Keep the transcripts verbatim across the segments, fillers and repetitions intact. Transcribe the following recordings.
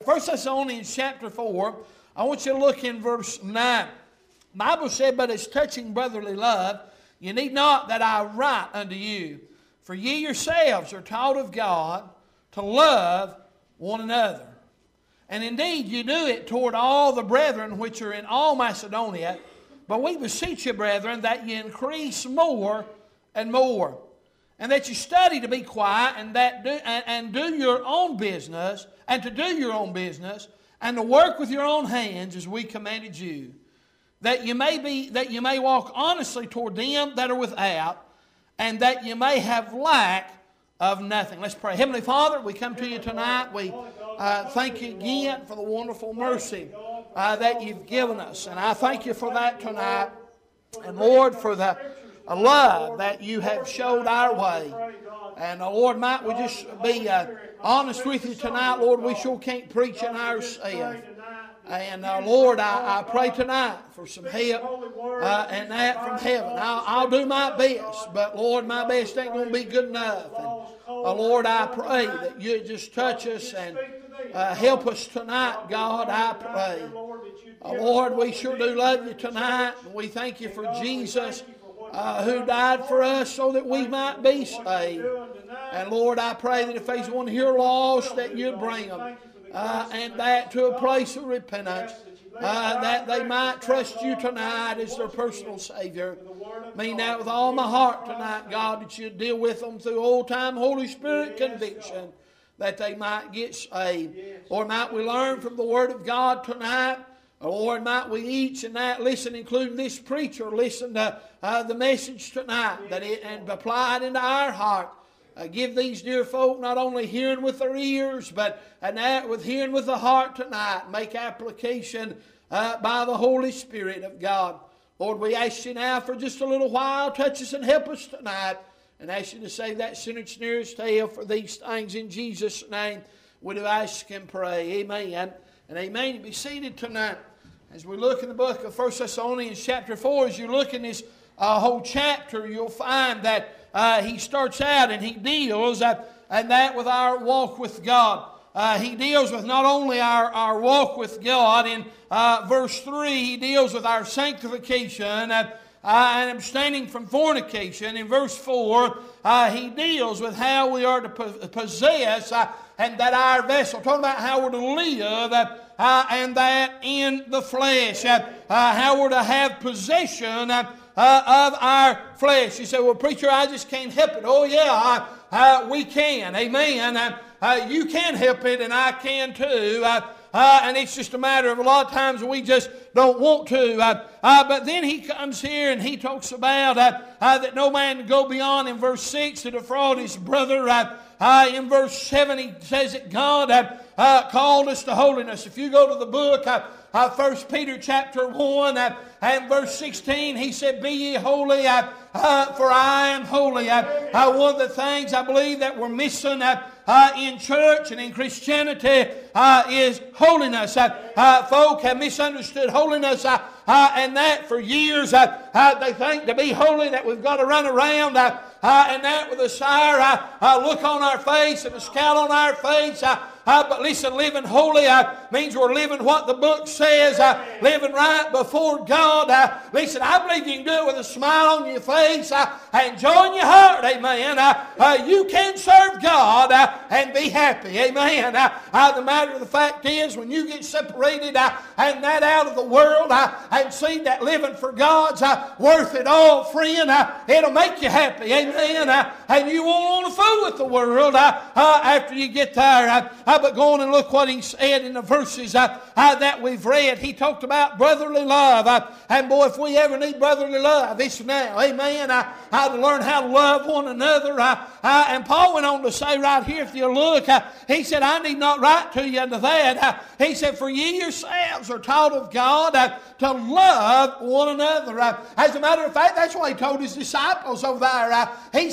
First Thessalonians chapter four, I want you to look in verse nine. The Bible said, but as touching brotherly love, you need not that I write unto you. For ye yourselves are taught of God to love one another. And indeed you do it toward all the brethren which are in all Macedonia. But we beseech you, brethren, that ye increase more and more. And that you study to be quiet and that do, and, and do your own business, and to do your own business, and to work with your own hands as we commanded you. That you may be that you may walk honestly toward them that are without, and that you may have lack of nothing. Let's pray. Heavenly Father, we come to you tonight. We uh, thank you again for the wonderful mercy uh, that you've given us. And I thank you for that tonight. And Lord, for the uh, love that you have showed our way. And uh, Lord, might we just be uh, honest with you tonight. Lord, we sure can't preach in ourselves. And uh, Lord, I, I pray tonight for some help uh, and that from heaven. I'll, I'll do my best, but Lord, my best ain't going to be good enough. And, uh, Lord, I pray that you just touch us and uh, help us tonight, God, I pray. Uh, Lord, we sure do love you tonight. We thank you for Jesus uh, who died for us so that we might be saved. And Lord, I pray that if there's one here lost, that you'd bring them. Uh, and that to a place of repentance, uh, that they might trust you tonight as their personal Savior. Mean that with all my heart tonight, God, that you'd deal with them through old-time Holy Spirit conviction, that they might get saved. Lord, might we learn from the Word of God tonight. Lord, might we each and that listen, including this preacher, listen to uh, the message tonight that it, and apply it into our heart. Uh, give these dear folk not only hearing with their ears, but and that with hearing with the heart tonight. Make application uh, by the Holy Spirit of God. Lord, we ask you now for just a little while. Touch us and help us tonight. And ask you to save that sinner that's nearest to hell for these things in Jesus' name. We do ask and pray. Amen. And amen. You be seated tonight. As we look in the book of First Thessalonians chapter four, as you look in this uh, whole chapter, you'll find that Uh, he starts out and he deals uh, and that with our walk with God. Uh, he deals with not only our, our walk with God. In uh, verse three, he deals with our sanctification uh, uh, and abstaining from fornication. In verse four, uh, he deals with how we are to possess uh, and that our vessel. Talking about how we're to live uh, uh, and that in the flesh. Uh, uh, how we're to have possession uh, Uh, of our flesh. You say, well, preacher, I just can't help it. Oh, yeah, uh, uh, we can. Amen. Uh, uh, you can help it, and I can too. Uh, uh, and it's just a matter of a lot of times we just don't want to. Uh, uh, but then he comes here and he talks about uh, uh, that no man can go beyond in verse six to defraud his brother. Uh, uh, in verse seven, he says that God uh, uh, called us to holiness. If you go to the book, uh, Uh, First Peter chapter one uh, and verse sixteen, he said, be ye holy, uh, uh, for I am holy. Uh, uh, one of the things I believe that we're missing uh, uh, in church and in Christianity uh, is holiness. Uh, uh, folk have misunderstood holiness uh, uh, and that for years. Uh, uh, they think to be holy that we've got to run around uh, uh, and that with a sour uh, uh, look on our face and a scowl on our face. Uh, Uh, but listen, living holy uh, means we're living what the book says, uh, living right before God. Uh, listen, I believe you can do it with a smile on your face uh, and joy in your heart. Amen. Uh, uh, you can serve God uh, and be happy. Amen. Uh, uh, the matter of the fact is, when you get separated uh, and that out of the world uh, and see that living for God's uh, worth it all, friend, uh, it'll make you happy. Amen. Uh, and you won't want to fool with the world uh, uh, after you get there. Uh, uh, but go on and look what he said in the verses uh, uh, that we've read. He talked about brotherly love. Uh, and boy, if we ever need brotherly love, it's now. Amen. Uh, how to learn how to love one another. Uh, uh, and Paul went on to say right here, if you look, uh, he said, I need not write to you unto that. Uh, he said, for ye yourselves are taught of God uh, to love one another. Uh, as a matter of fact, that's what he told his disciples over there. Uh, he said that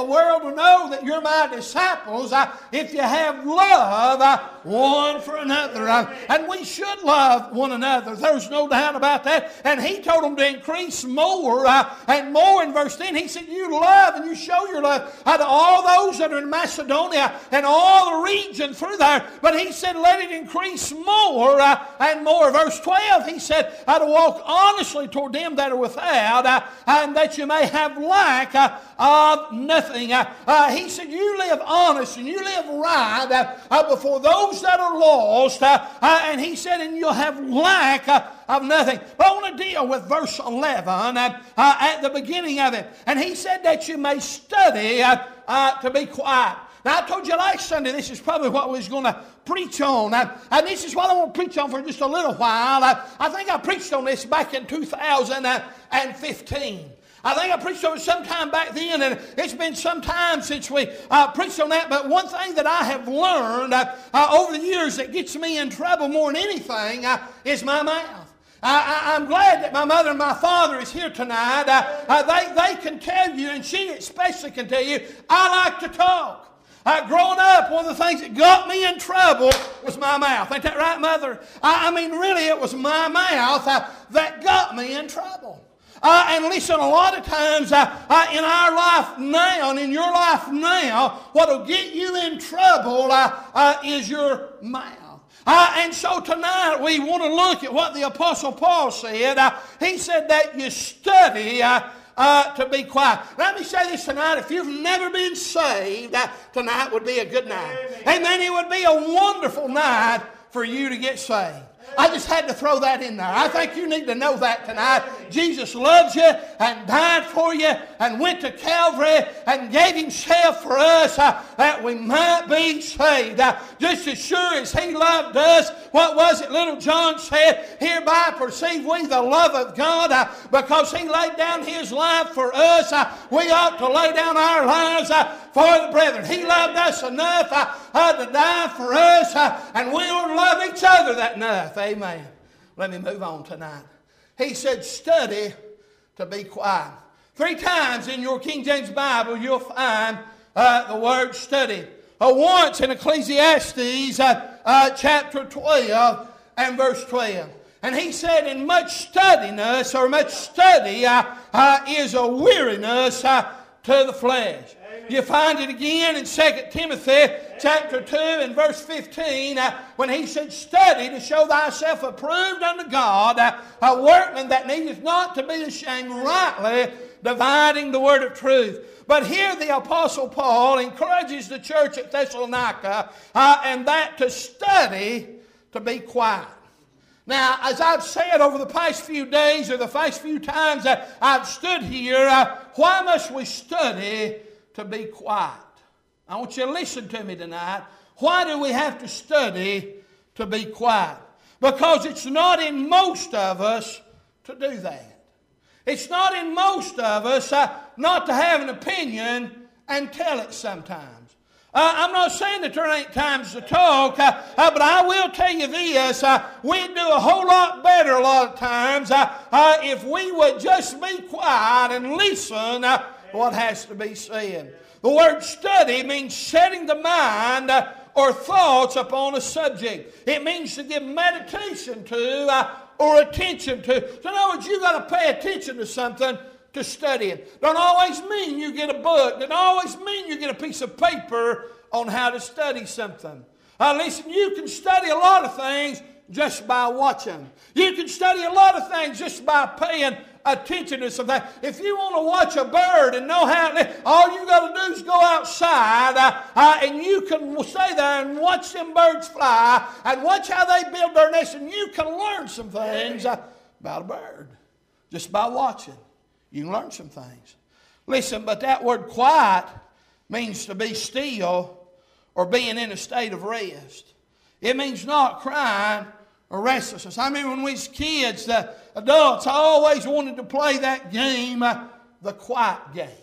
the world will know that you're my disciples uh, if you have love uh, one for another. Uh, and we should love one another. There's no doubt about that. And he told them to increase more uh, and more. In verse ten, he said, you love and you show your love uh, to all those that are in Macedonia and all the region through there. But he said, let it increase more uh, and more. Verse twelve, he said, uh, to walk honestly toward them that are without, uh, and that you may have lack uh, of nothing. Uh, uh, he said, you live honest and you live right uh, uh, before those that are lost. Uh, uh, and he said, and you'll have lack uh, of nothing. But I want to deal with verse eleven uh, uh, at the beginning of it. And he said that you may study uh, uh, to be quiet. Now, I told you last Sunday this is probably what we was going to preach on. Uh, and this is what I want to preach on for just a little while. Uh, I think I preached on this back in two thousand fifteen. I think I preached on it sometime back then, and it's been some time since we uh, preached on that. But one thing that I have learned uh, uh, over the years that gets me in trouble more than anything uh, is my mouth. I, I, I'm glad that my mother and my father is here tonight. Uh, uh, they, they can tell you, and she especially can tell you, I like to talk. Uh, growing up, one of the things that got me in trouble was my mouth. Ain't that right, Mother? I, I mean, really, it was my mouth uh, that got me in trouble. Uh, and listen, a lot of times uh, uh, in our life now, and in your life now, what will get you in trouble uh, uh, is your mouth. Uh, and so tonight we want to look at what the Apostle Paul said. Uh, he said that you study uh, uh, to be quiet. Let me say this tonight. If you've never been saved, uh, tonight would be a good night. Amen. It would be a wonderful night for you to get saved. I just had to throw that in there. I think you need to know that tonight. Jesus loves you and died for you and went to Calvary and gave himself for us uh, that we might be saved. Uh, just as sure as he loved us, what was it little John said? Hereby perceive we the love of God uh, because he laid down his life for us. Uh, we ought to lay down our lives uh, for the brethren. He loved us enough uh, uh, to die for us, uh, and we ought to love each other that enough. Amen. Let me move on tonight. He said, study to be quiet. Three times in your King James Bible you'll find uh, the word study. Uh, once in Ecclesiastes uh, uh, chapter twelve and verse twelve. And he said, in much studiness or much study uh, uh, is a weariness uh, to the flesh. You find it again in Second Timothy chapter two and verse fifteen uh, when he said, study to show thyself approved unto God, uh, a workman that needeth not to be ashamed, rightly dividing the word of truth. But here the Apostle Paul encourages the church at Thessalonica uh, and that to study to be quiet. Now, as I've said over the past few days or the past few times that I've stood here, uh, why must we study to be quiet? I want you to listen to me tonight. Why do we have to study to be quiet? Because it's not in most of us to do that. It's not in most of us uh, not to have an opinion and tell it sometimes. Uh, I'm not saying that there ain't times to talk, uh, uh, but I will tell you this. Uh, we'd do a whole lot better a lot of times uh, uh, if we would just be quiet and listen uh, what has to be said. The word study means setting the mind uh, or thoughts upon a subject. It means to give meditation to uh, or attention to. So in other words, you've got to pay attention to something to study it. Don't always mean you get a book. Don't always mean you get a piece of paper on how to study something. Uh, listen, you can study a lot of things just by watching. You can study a lot of things just by paying attention to something. If you want to watch a bird and know how it lives, all you got to do is go outside uh, uh, and you can stay there and watch them birds fly and watch how they build their nest, and you can learn some things uh, about a bird just by watching. You can learn some things. Listen, but that word quiet means to be still or being in a state of rest. It means not crying or restlessness. I remember when we was kids, the adults always wanted to play that game, uh, the quiet game.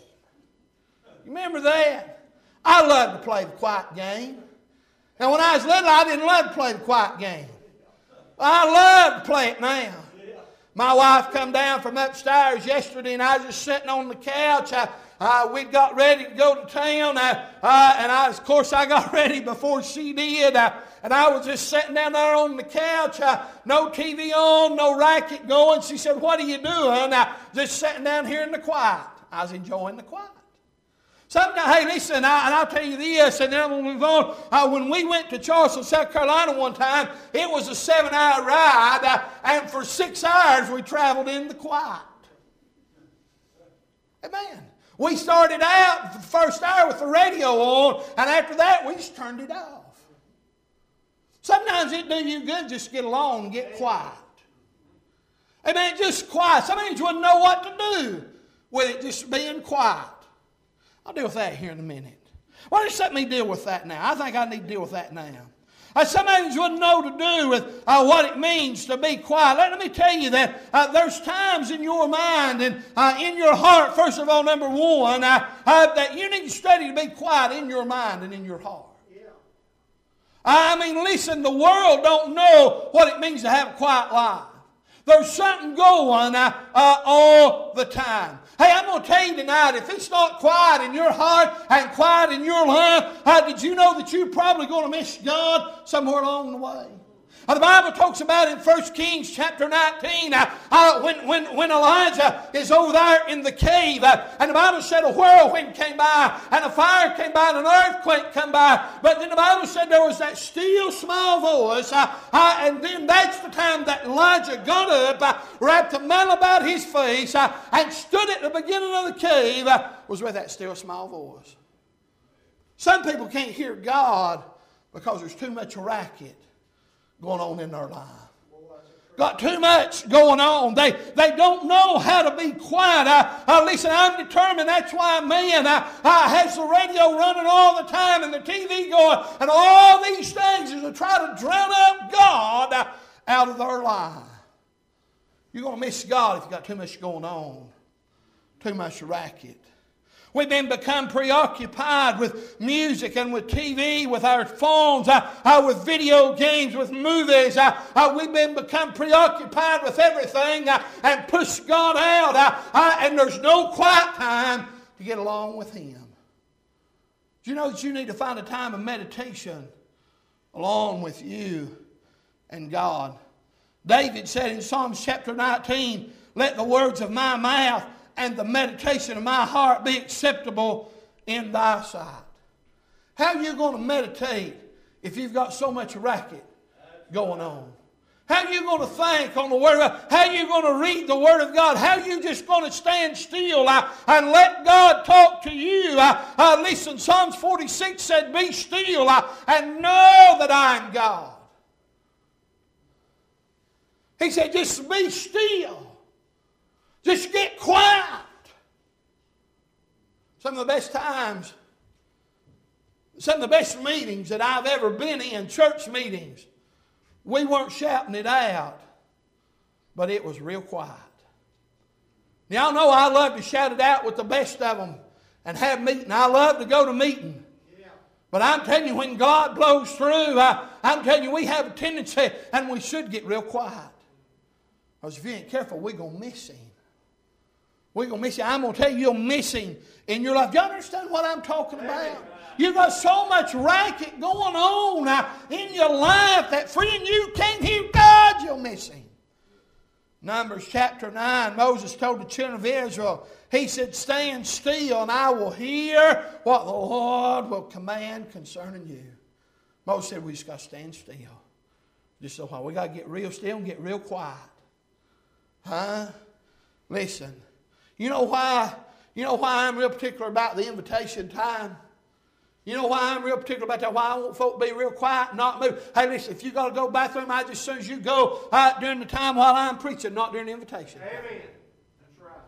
You remember that? I loved to play the quiet game. Now when I was little, I didn't love to play the quiet game. I love to play it now. My wife come down from upstairs yesterday and I was just sitting on the couch. I, uh, we'd got ready to go to town, uh, uh, and I, of course I got ready before she did, uh, and I was just sitting down there on the couch, uh, no T V on, no racket going. She said, "What are you doing?" Uh, just sitting down here in the quiet. I was enjoying the quiet. Sometimes, hey, listen, I, and I'll tell you this, and then I'm going to move on. Uh, when we went to Charleston, South Carolina one time, it was a seven-hour ride, uh, and for six hours we traveled in the quiet. Amen. We started out the first hour with the radio on, and after that we just turned it off. Sometimes it do you good just get along and get quiet. Amen. Just quiet. Sometimes you wouldn't know what to do with it just being quiet. I'll deal with that here in a minute. Why don't you let me deal with that now? I think I need to deal with that now. Uh, sometimes you wouldn't know to do with uh, what it means to be quiet. Let, let me tell you that uh, there's times in your mind and uh, in your heart, first of all, number one, uh, uh, that you need to study to be quiet in your mind and in your heart. Yeah. I mean, listen, the world don't know what it means to have a quiet life. There's something going uh, uh, all the time. Hey, I'm going to tell you tonight, if it's not quiet in your heart and quiet in your life, uh, did you know that you're probably going to miss God somewhere along the way? Uh, the Bible talks about in First Kings chapter nineteen, uh, uh, when, when, when Elijah is over there in the cave, uh, and the Bible said a whirlwind came by, and a fire came by, and an earthquake came by. But then the Bible said there was that still small voice, uh, uh, and then that's the time that Elijah got up, uh, wrapped a mantle about his face, uh, and stood at the beginning of the cave, uh, was with that still small voice. Some people can't hear God because there's too much racket going on in their life. Got too much going on. They they don't know how to be quiet. I, uh, listen, I'm determined. That's why man uh, uh, has the radio running all the time and the T V going and all these things is to try to drown out God uh, out of their life. You're going to miss God if you got too much going on. Too much racket. We've been become preoccupied with music and with T V, with our phones, uh, uh, with video games, with movies. Uh, uh, we've been become preoccupied with everything uh, and push God out. Uh, uh, and there's no quiet time to get along with Him. Do you know that you need to find a time of meditation along with you and God? David said in Psalms chapter nineteen, "Let the words of my mouth and the meditation of my heart be acceptable in thy sight." How are you going to meditate if you've got so much racket going on? How are you going to think on the Word of God? How are you going to read the Word of God? How are you just going to stand still uh, and let God talk to you? Uh, uh, listen, Psalms forty-six said, "Be still uh, and know that I am God." He said, just be still. Just get quiet. Some of the best times, some of the best meetings that I've ever been in, church meetings, we weren't shouting it out, but it was real quiet. Y'all know I love to shout it out with the best of them and have meeting. I love to go to meeting. But I'm telling you, when God blows through, I, I'm telling you, we have a tendency, and we should get real quiet. Because if you ain't careful, we're going to miss Him. We're going to miss Him. I'm going to tell you, you're missing in your life. Do you understand what I'm talking about? You've got so much racket going on uh, in your life that friend, you can't hear God, you'll miss Him. Numbers chapter nine, Moses told the children of Israel, he said, "Stand still and I will hear what the Lord will command concerning you." Moses said, we just got to stand still. Just a while. We got to get real still and get real quiet. Huh? Listen. You know why? You know why I'm real particular about the invitation time? You know why I'm real particular about that? Why I want folk to be real quiet and not move. Hey, listen, if you got to go bathroom, I just as soon as you go uh, during the time while I'm preaching, not during the invitation. Amen. That's right.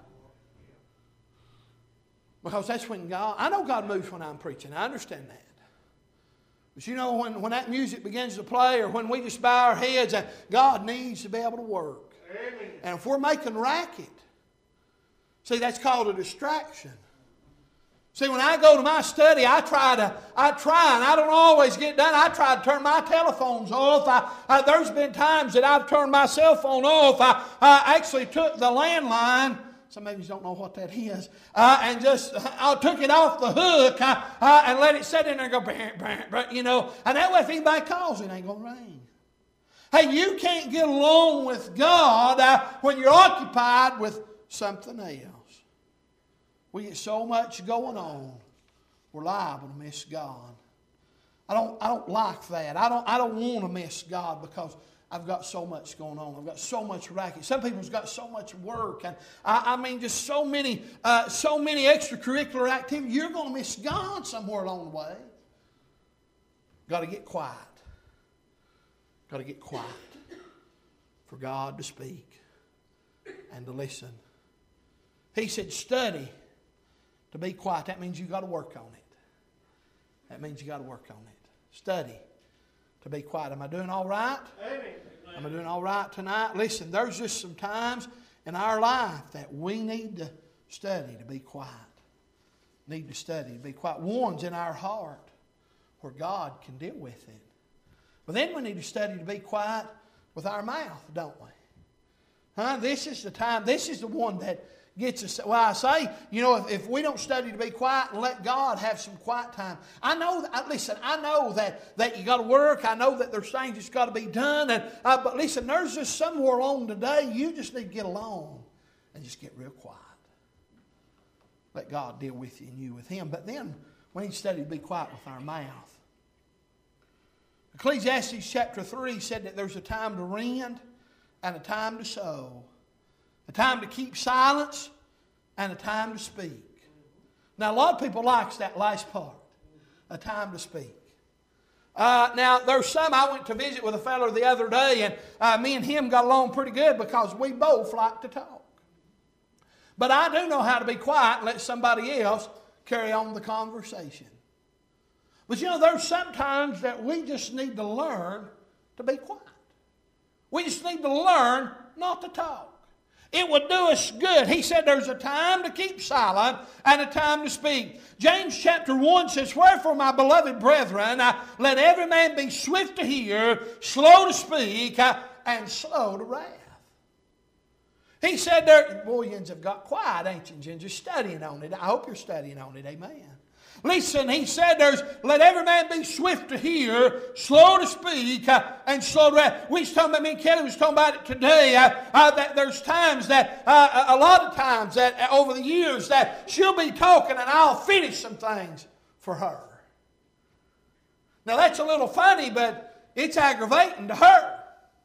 Because that's when God, I know God moves when I'm preaching. I understand that. But you know, when, when that music begins to play or when we just bow our heads, uh, God needs to be able to work. Amen. And if we're making racket, see, that's called a distraction. See, when I go to my study, I try to, I try, and I don't always get done. I try to turn my telephones off. I, I, there's been times that I've turned my cell phone off. I, I actually took the landline Some of you don't know what that is. Uh, and just I took it off the hook uh, uh, and let it sit in there and go, bah, bah, bah, you know. And that way if anybody calls, it ain't going to rain. Hey, you can't get along with God uh, when you're occupied with something else. We get so much going on, we're liable to miss God. I don't, I don't like that. I don't, I don't want to miss God because I've got so much going on. I've got so much racket. Some people's got so much work, and I, I mean, just so many, uh, so many extracurricular activities. You're going to miss God somewhere along the way. Got to get quiet. Got to get quiet for God to speak and to listen. He said, "Study to be quiet." That means you got to work on it. That means you got to work on it. Study to be quiet. Am I doing all right? Amen. Am I doing all right tonight? Listen, there's just some times in our life that we need to study to be quiet. Need to study to be quiet. One's in our heart where God can deal with it. But then we need to study to be quiet with our mouth, don't we? Huh? This is the time, this is the one that gets us. Well, I say, you know, if, if we don't study to be quiet and let God have some quiet time. I know that, listen, I know that, that you got to work. I know that there's things that's got to be done. And uh, But listen, there's just somewhere along today you just need to get alone and just get real quiet. Let God deal with you and you with Him. But then we need to study to be quiet with our mouth. Ecclesiastes chapter three said that there's a time to rend and a time to sow. A time to keep silence and a time to speak. Now, a lot of people likes that last part. A time to speak. Uh, now, there's some, I went to visit with a fellow the other day, and uh, me and him got along pretty good because we both like to talk. But I do know how to be quiet and let somebody else carry on the conversation. But you know, there's sometimes that we just need to learn to be quiet. We just need to learn not to talk. It would do us good. He said there's a time to keep silent and a time to speak. James chapter one says, "Wherefore, my beloved brethren, uh, let every man be swift to hear, slow to speak, uh, and slow to wrath." He said there, boy, you have got quiet, ain't you, Ginger? Studying on it. I hope you're studying on it. Amen. Listen, he said there's, let every man be swift to hear, slow to speak, uh, and slow to wrath. We was talking about, me and Kelly was talking about it today, uh, uh, that there's times that, uh, a lot of times that uh, over the years that she'll be talking and I'll finish some things for her. Now that's a little funny, but it's aggravating to her.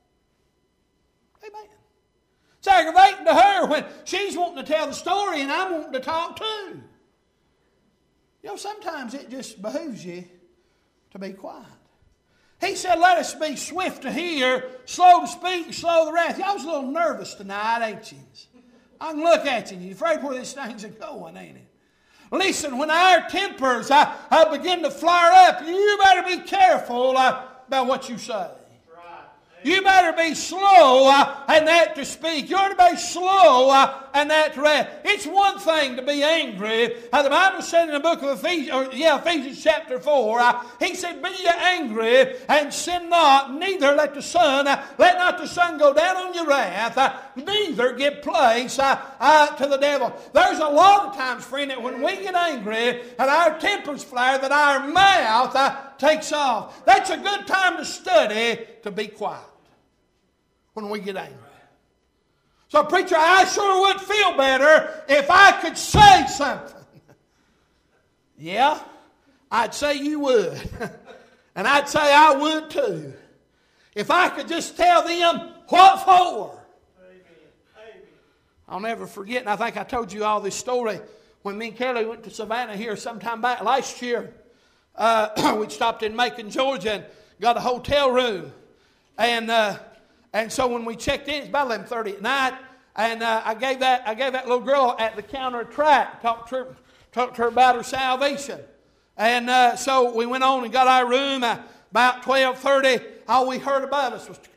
Amen. It's aggravating to her when she's wanting to tell the story and I'm wanting to talk too. You know, sometimes it just behooves you to be quiet. He said, let us be swift to hear, slow to speak, and slow to wrath. Y'all was a little nervous tonight, ain't you? I can look at you. You're afraid where these things are going, ain't it? Listen, when our tempers uh, uh, begin to flare up, you better be careful uh, about what you say. You better be slow uh, and that to speak. You ought to be slow uh, and that to wrath. It's one thing to be angry. Uh, the Bible said in the book of Ephesians, or, yeah, Ephesians chapter four, uh, he said, "Be ye angry and sin not, neither let the sun, uh, let not the sun go down on your wrath, uh, neither give place uh, uh, to the devil." There's a lot of times, friend, that when we get angry and our tempers flare, that our mouth uh, takes off. That's a good time to study to be quiet when we get angry. So, preacher, I sure would feel better if I could say something. Yeah, I'd say you would. And I'd say I would too. If I could just tell them what for. Amen. Amen. I'll never forget, and I think I told you all this story, when me and Kelly went to Savannah here sometime back last year. Uh, we stopped in Macon, Georgia, and got a hotel room. And uh, And so when we checked in, it's about eleven thirty at night, and uh, I gave that I gave that little girl at the counter a tract, talked to her, talked to her about her salvation. And uh, so we went on and got our room. Uh, about twelve thirty, all we heard above us was,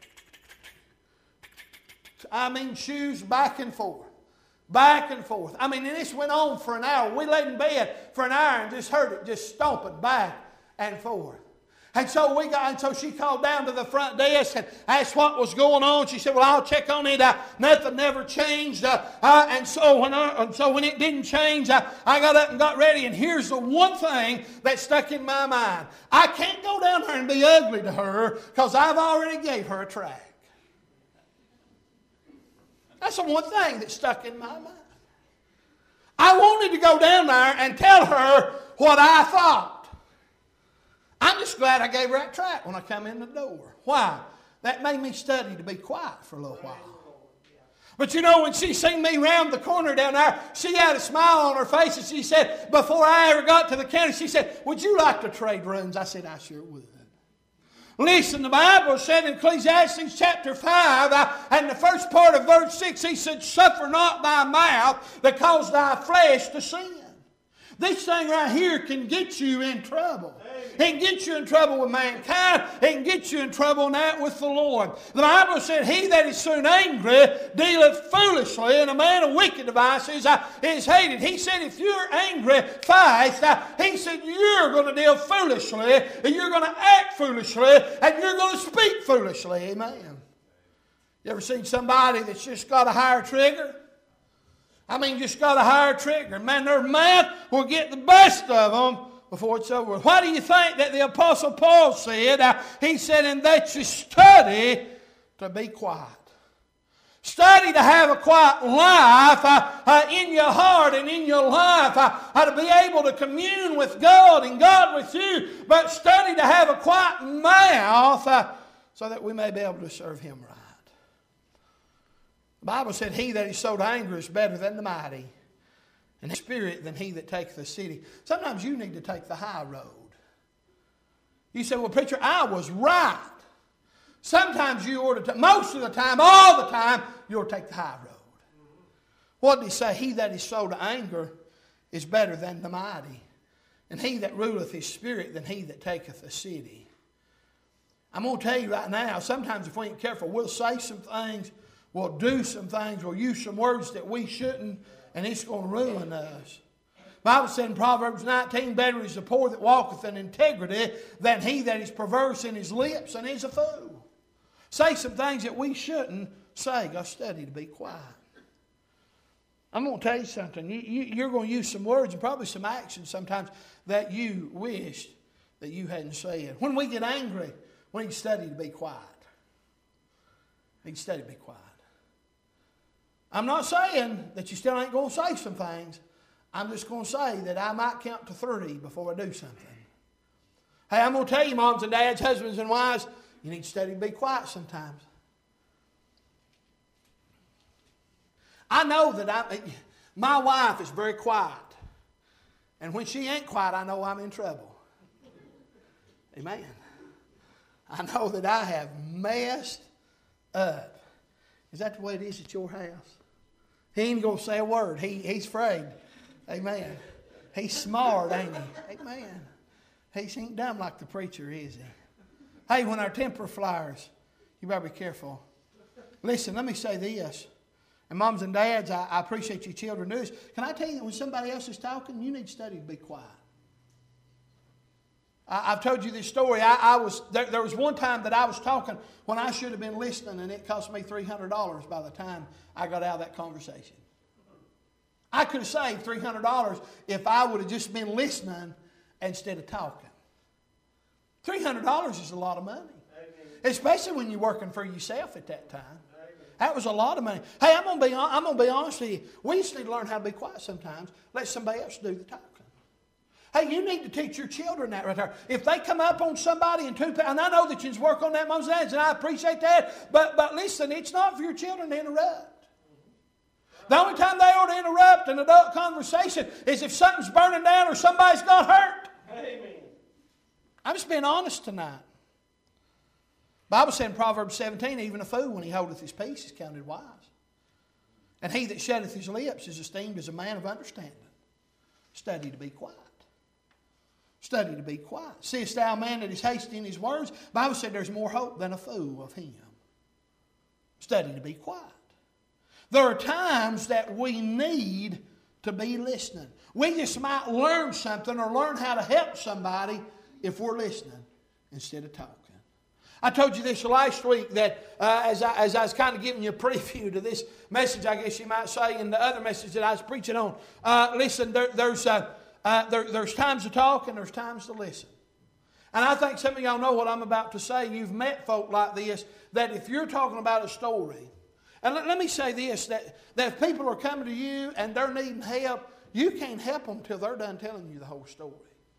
I mean, shoes back and forth, back and forth. I mean, and this went on for an hour. We laid in bed for an hour and just heard it just stomping back and forth. And so we got, and so she called down to the front desk and asked what was going on. She said, "Well, I'll check on it. Uh, nothing never changed." Uh, uh, and so when I, and so when it didn't change, uh, I got up and got ready. And here's the one thing that stuck in my mind: I can't go down there and be ugly to her because I've already gave her a track. That's the one thing that stuck in my mind. I wanted to go down there and tell her what I thought. I'm just glad I gave her that tract when I come in the door. Why? That made me study to be quiet for a little while. But you know, when she seen me round the corner down there, she had a smile on her face, and she said, before I ever got to the counter, she said, "Would you like to trade rooms?" I said, "I sure would." Listen, the Bible said in Ecclesiastes chapter five, uh, and the first part of verse six, he said, "Suffer not thy mouth that cause thy flesh to sin." This thing right here can get you in trouble. It can get you in trouble with mankind. It can get you in trouble now with the Lord. The Bible said, "He that is soon angry dealeth foolishly, and a man of wicked devices uh, is hated." He said, if you're angry fast, uh, he said, you're going to deal foolishly, and you're going to act foolishly, and you're going to speak foolishly. Amen. You ever seen somebody that's just got a higher trigger? I mean, just got a higher trigger. Man, their mouth will get the best of them before it's over. Why do you think that the Apostle Paul said? Uh, he said, "And that you study to be quiet." Study to have a quiet life uh, uh, in your heart and in your life. Uh, uh, to be able to commune with God and God with you. But study to have a quiet mouth uh, so that we may be able to serve Him right. The Bible said, "He that is slow to anger is better than the mighty, and his spirit than he that taketh the city." Sometimes you need to take the high road. You say, "Well, preacher, I was right." Sometimes you ought to, most of the time, all the time, you ought to take the high road. What did he say? "He that is slow to anger is better than the mighty, and he that ruleth his spirit than he that taketh the city." I'm going to tell you right now, sometimes if we ain't careful, we'll say some things, we'll do some things, we'll use some words that we shouldn't, and it's going to ruin us. The Bible said in Proverbs nineteen, "Better is the poor that walketh in integrity than he that is perverse in his lips and is a fool." Say some things that we shouldn't say. Go study to be quiet. I'm going to tell you something. You, you, you're going to use some words and probably some actions sometimes that you wished that you hadn't said. When we get angry, we need to study to be quiet. We need to study to be quiet. I'm not saying that you still ain't going to say some things. I'm just going to say that I might count to thirty before I do something. Hey, I'm going to tell you, moms and dads, husbands and wives, you need to study to be quiet sometimes. I know that I, my wife is very quiet. And when she ain't quiet, I know I'm in trouble. Amen. I know that I have messed up. Is that the way it is at your house? He ain't going to say a word. He, he's afraid. Amen. He's smart, ain't he? Amen. He ain't dumb like the preacher, is he? Hey, when our temper flares, you better be careful. Listen, let me say this. And moms and dads, I, I appreciate you children do this. Can I tell you that when somebody else is talking, you need to study to be quiet. I, I've told you this story. I, I was there, there was one time that I was talking when I should have been listening, and it cost me three hundred dollars by the time I got out of that conversation. I could have saved three hundred dollars if I would have just been listening instead of talking. three hundred dollars is a lot of money. Amen. Especially when you're working for yourself at that time. Amen. That was a lot of money. Hey, I'm going to be I'm going to be honest with you. We just need to learn how to be quiet sometimes. Let somebody else do the talking. Hey, you need to teach your children that right there. If they come up on somebody in two, and I know that you work on that, moms and dads, and I appreciate that, but, but listen, it's not for your children to interrupt. The only time they ought to interrupt an adult conversation is if something's burning down or somebody's got hurt. Amen. I'm just being honest tonight. The Bible said in Proverbs seventeen, even a fool when he holdeth his peace is counted wise. And he that shutteth his lips is esteemed as a man of understanding. Study to be quiet. Study to be quiet. Seest thou a man that is hasty in his words? The Bible said there's more hope than a fool of him. Study to be quiet. There are times that we need to be listening. We just might learn something or learn how to help somebody if we're listening instead of talking. I told you this last week that uh, as, I, as I was kind of giving you a preview to this message, I guess you might say, and the other message that I was preaching on. Uh, listen, there, there's, uh, uh, there, there's times to talk and there's times to listen. And I think some of y'all know what I'm about to say. You've met folk like this, that if you're talking about a story, and let, let me say this, that, that if people are coming to you and they're needing help, you can't help them till they're done telling you the whole story.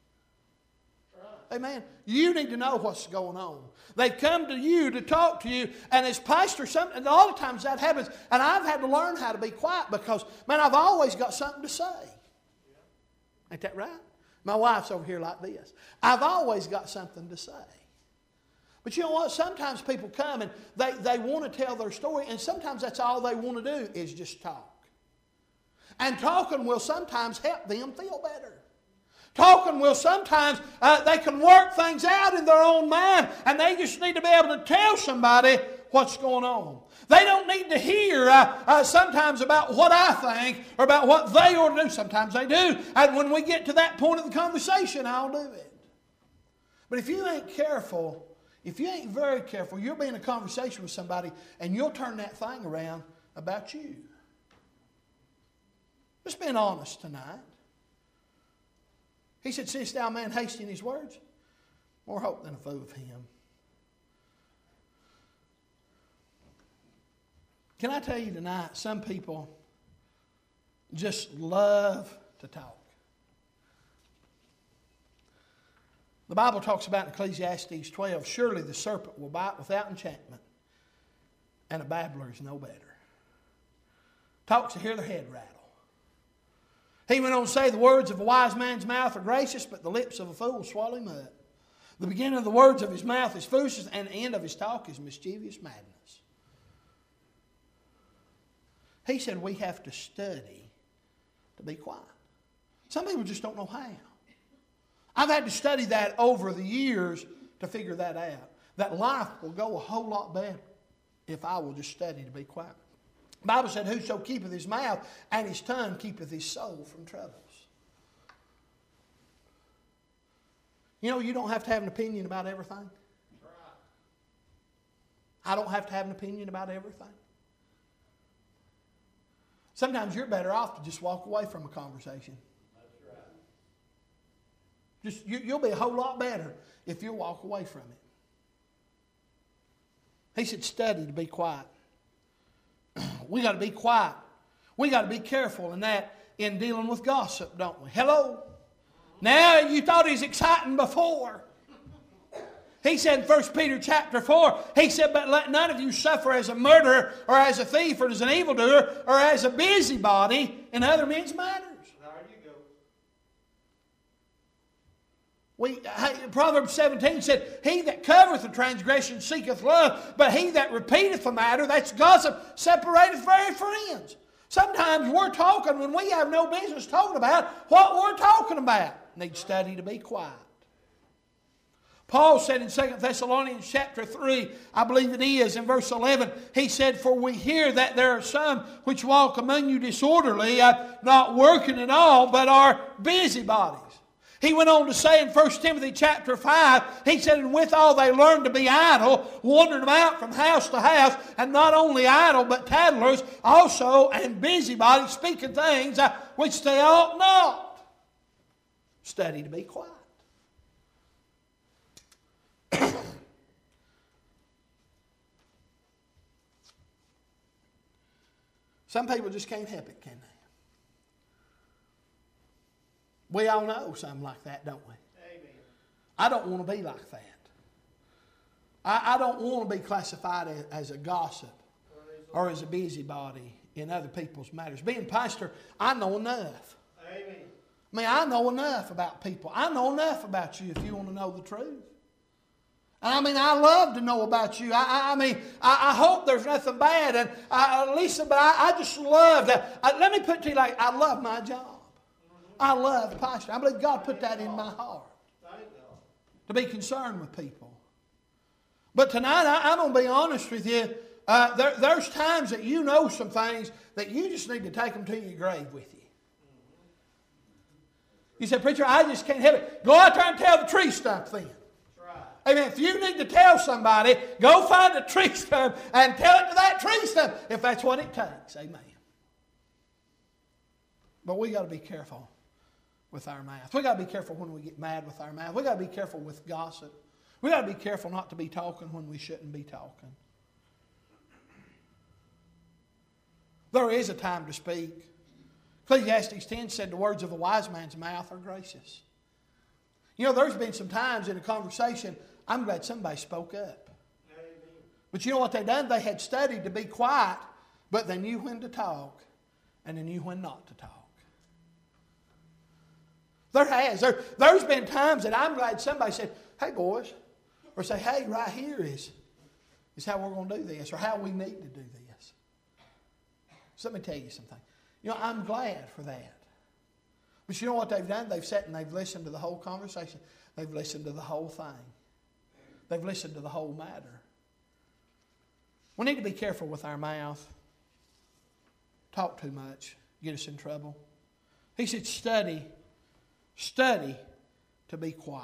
Amen. You need to know what's going on. They come to you to talk to you, and as pastor, some, and a lot of times that happens, and I've had to learn how to be quiet because, man, I've always got something to say. Ain't that right? My wife's over here like this. I've always got something to say. But you know what? Sometimes people come and they, they want to tell their story, and sometimes that's all they want to do is just talk. And talking will sometimes help them feel better. Talking will sometimes, uh, they can work things out in their own mind, and they just need to be able to tell somebody what's going on. They don't need to hear uh, uh, sometimes about what I think or about what they ought to do. Sometimes they do. And when we get to that point of the conversation, I'll do it. But if you ain't careful, if you ain't very careful, you'll be in a conversation with somebody and you'll turn that thing around about you. Just being honest tonight. He said, "Seest thou a man hasty in his words? More hope than a fool of him." Can I tell you tonight, some people just love to talk. The Bible talks about in Ecclesiastes twelve, surely the serpent will bite without enchantment, and a babbler is no better. Talks to hear their head rattle. He went on to say, the words of a wise man's mouth are gracious, but the lips of a fool swallow him up. The beginning of the words of his mouth is foolishness, and the end of his talk is mischievous madness. He said we have to study to be quiet. Some people just don't know how. I've had to study that over the years to figure that out. That life will go a whole lot better if I will just study to be quiet. The Bible said, whoso keepeth his mouth and his tongue keepeth his soul from troubles. You know, you don't have to have an opinion about everything. I don't have to have an opinion about everything. Sometimes you're better off to just walk away from a conversation. That's right. Just you, you'll be a whole lot better if you walk away from it. He said, study to be quiet. We got to be quiet. We got to be careful in that in dealing with gossip, don't we? Hello? Now you thought he was exciting before. He said in First Peter chapter four, he said, but let none of you suffer as a murderer or as a thief or as an evildoer or as a busybody in other men's matters. There you go. We, Proverbs seventeen said, he that covereth a transgression seeketh love, but he that repeateth a matter, that's gossip, separateth very friends. Sometimes we're talking when we have no business talking about what we're talking about. Need study to be quiet. Paul said in Second Thessalonians chapter three, I believe it is, in verse eleven, he said, for we hear that there are some which walk among you disorderly, uh, not working at all, but are busybodies. He went on to say in First Timothy chapter five, he said, and withal they learn to be idle, wandering about from house to house, and not only idle, but tattlers also, and busybodies, speaking things uh, which they ought not. Study to be quiet. Some people just can't help it, can they? We all know something like that, don't we? Amen. I don't want to be like that. I, I don't want to be classified as, as a gossip or as a busybody in other people's matters. Being pastor, I know enough. Amen. I mean, I know enough about people. I know enough about you if you want to know the truth. I mean, I love to know about you. I, I, I mean, I, I hope there's nothing bad. And I, Lisa, but I, I just love that. I, let me put it to you like, I love my job. I love pastor. I believe God put that in my heart. To be concerned with people. But tonight, I, I'm going to be honest with you. Uh, there, there's times that you know some things that you just need to take them to your grave with you. You say, preacher, I just can't help it. Go out there and tell the tree stump then. Amen. If you need to tell somebody, go find a tree stump and tell it to that tree stump if that's what it takes. Amen. But we got to be careful with our mouth. We got to be careful when we get mad with our mouth. We got to be careful with gossip. We got to be careful not to be talking when we shouldn't be talking. There is a time to speak. Ecclesiastes ten said the words of a wise man's mouth are gracious. You know, there's been some times in a conversation, I'm glad somebody spoke up. Amen. But you know what they done? They had studied to be quiet, but they knew when to talk, and they knew when not to talk. There has. There, there's been times that I'm glad somebody said, hey boys, or say, hey, right here is, is how we're going to do this, or how we need to do this. So let me tell you something. You know, I'm glad for that. But you know what they've done? They've sat and they've listened to the whole conversation. They've listened to the whole thing. They've listened to the whole matter. We need to be careful with our mouth. Talk too much. Get us in trouble. He said, study. Study to be quiet.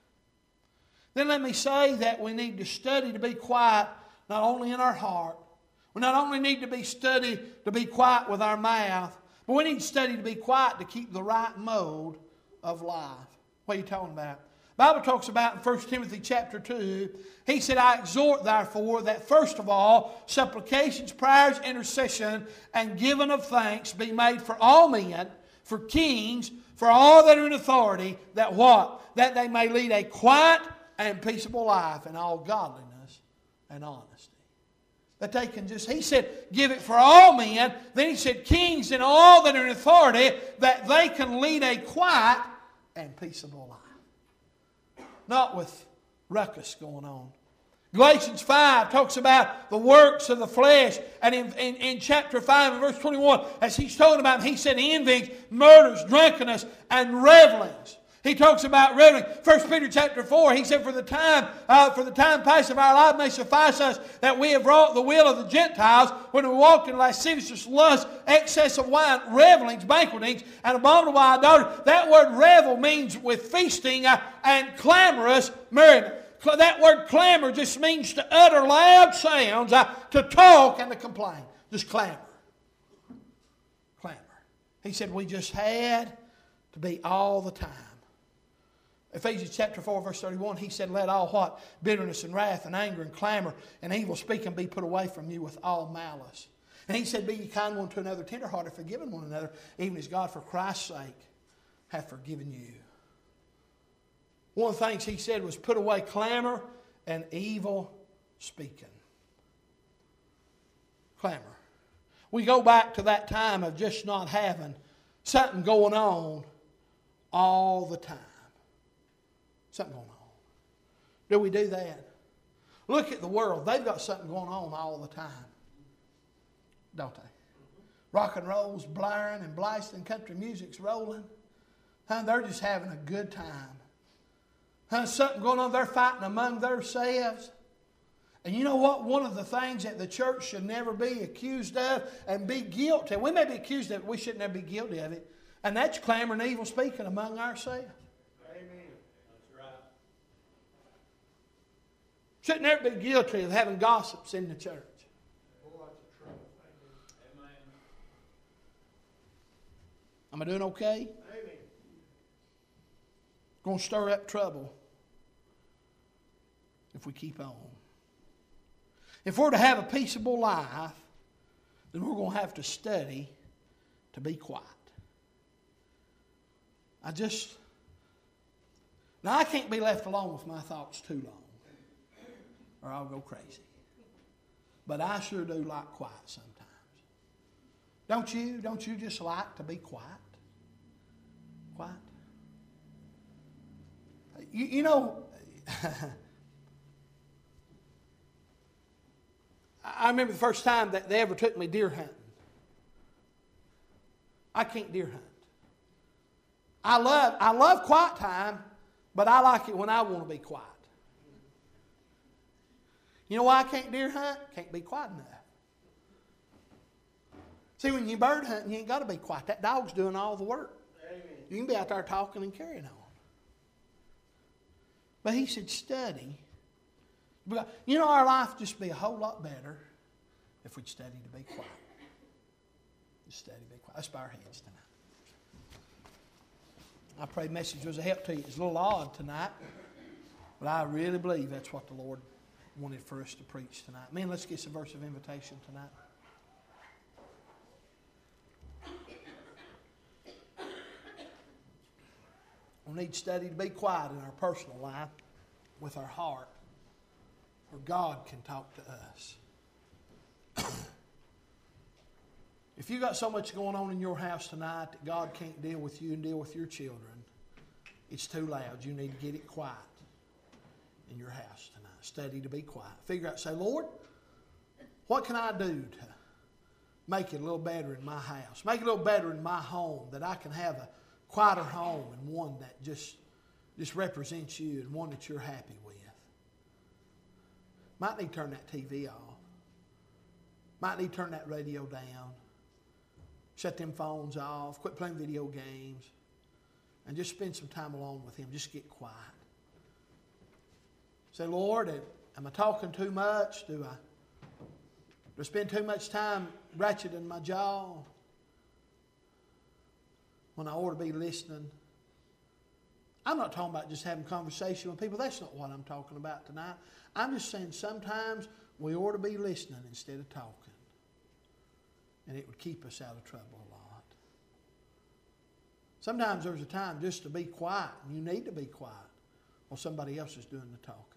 Then let me say that we need to study to be quiet not only in our heart. We not only need to be study to be quiet with our mouth, but we need to study to be quiet to keep the right mode of life. What are you talking about? The Bible talks about in First Timothy chapter two, he said, I exhort therefore that first of all, supplications, prayers, intercession, and giving of thanks be made for all men, for kings, for all that are in authority, that what? That they may lead a quiet and peaceable life in all godliness and honesty. That they can just, he said, give it for all men. Then he said, kings and all that are in authority, that they can lead a quiet and peaceable life. Not with ruckus going on. Galatians five talks about the works of the flesh. And in, in, in chapter five and verse twenty-one, as he's talking about, he said envyings, murders, drunkenness, and revelings. He talks about reveling. First Peter chapter four, he said, For the time, uh, for the time past of our life may suffice us that we have wrought the will of the Gentiles when we walked in lasciviousness, lust, excess of wine, revelings, banquetings, and abominable idolatry. That word revel means with feasting uh, and clamorous merriment. That word clamor just means to utter loud sounds, uh, to talk and to complain. Just clamor. Clamor. He said we just had to be all the time. Ephesians chapter four, verse thirty-one, he said, let all what? Bitterness and wrath and anger and clamor and evil speaking be put away from you with all malice. And he said, be ye kind one to another, tenderhearted, forgiving one another, even as God for Christ's sake hath forgiven you. One of the things he said was put away clamor and evil speaking. Clamor. We go back to that time of just not having something going on all the time. Something going on. Do we do that? Look at the world. They've got something going on all the time. Don't they? Rock and roll's blaring and blasting. Country music's rolling. Huh, they're just having a good time. Huh, something going on. They're fighting among themselves. And you know what? One of the things that the church should never be accused of and be guilty. We may be accused of it, we shouldn't ever be guilty of it. And that's clamoring and evil speaking among ourselves. Shouldn't ever be guilty of having gossips in the church. Am I doing okay? Amen. Going to stir up trouble if we keep on. If we're to have a peaceable life, then we're going to have to study to be quiet. I just... Now, I can't be left alone with my thoughts too long, or I'll go crazy. But I sure do like quiet sometimes. Don't you? Don't you just like to be quiet? Quiet? You, you know, I remember the first time that they ever took me deer hunting. I can't deer hunt. I love, I love quiet time, but I like it when I want to be quiet. You know why I can't deer hunt? Can't be quiet enough. See, when you bird hunting, you ain't got to be quiet. That dog's doing all the work. Amen. You can be out there talking and carrying on. But he said, study Because, you know, our life would just be a whole lot better if we'd study to be quiet. Just study to be quiet. Let's bow our heads tonight. I pray the message was a help to you. It's a little odd tonight, but I really believe that's what the Lord wanted for us to preach tonight. Man, let's get some verse of invitation tonight. We need to study to be quiet in our personal life with our heart, where God can talk to us. If you got so much going on in your house tonight that God can't deal with you and deal with your children, it's too loud. You need to get it quiet in your house tonight. Study to be quiet. Figure out, say, Lord, what can I do to make it a little better in my house? Make it a little better in my home, that I can have a quieter home and one that just, just represents you and one that you're happy with. Might need to turn that T V off. Might need to turn that radio down. Shut them phones off. Quit playing video games. And just spend some time alone with Him. Just get quiet. Say, Lord, am I talking too much? Do I, do I spend too much time ratcheting my jaw when I ought to be listening? I'm not talking about just having conversation with people. That's not what I'm talking about tonight. I'm just saying sometimes we ought to be listening instead of talking. And it would keep us out of trouble a lot. Sometimes there's a time just to be quiet, and you need to be quiet while somebody else is doing the talking.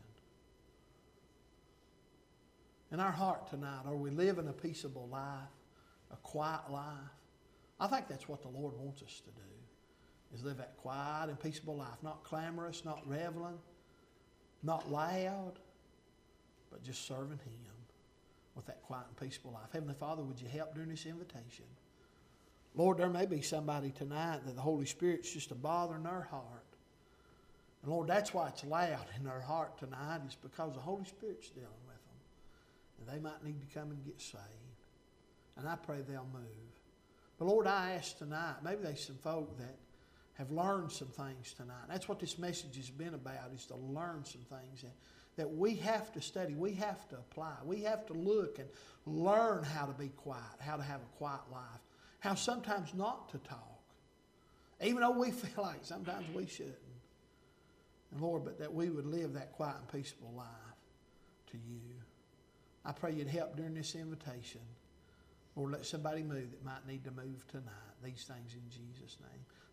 In our heart tonight, are we living a peaceable life, a quiet life? I think that's what the Lord wants us to do, is live that quiet and peaceable life. Not clamorous, not reveling, not loud, but just serving Him with that quiet and peaceful life. Heavenly Father, would you help during this invitation? Lord, there may be somebody tonight that the Holy Spirit's just a bother in their heart. And Lord, that's why it's loud in their heart tonight, is because the Holy Spirit's dealing with them. And they might need to come and get saved. And I pray they'll move. But Lord, I ask tonight, maybe there's some folk that have learned some things tonight. That's what this message has been about, is to learn some things that, that we have to study, we have to apply. We have to look and learn how to be quiet, how to have a quiet life, how sometimes not to talk, even though we feel like sometimes we shouldn't. And Lord, but that we would live that quiet and peaceful life to you. I pray you'd help during this invitation. Lord, let somebody move that might need to move tonight. These things in Jesus' name.